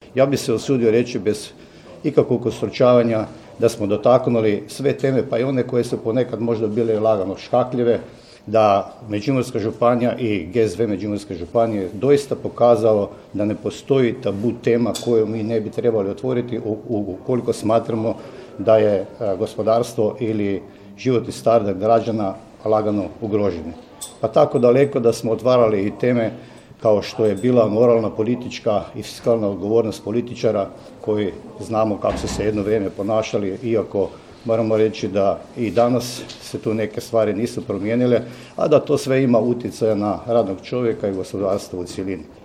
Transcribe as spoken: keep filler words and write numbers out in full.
Ja bih se usudio reći bez ikakvog ustručavanja da smo dotaknuli sve teme, pa i one koje su ponekad možda bile lagano škakljive, da Međimurska županija i G S V Međimurske županije doista pokazalo da ne postoji tabu tema koju mi ne bi trebali otvoriti ukoliko smatramo da je gospodarstvo ili životni standard građana lagano ugroženi. Pa tako daleko da smo otvarali i teme kao što je bila moralna, politička i fiskalna odgovornost političara koji znamo kako su se jedno vrijeme ponašali, iako moramo reći da i danas se tu neke stvari nisu promijenile, a da to sve ima utjecaja na radnog čovjeka i gospodarstvo u cjelini.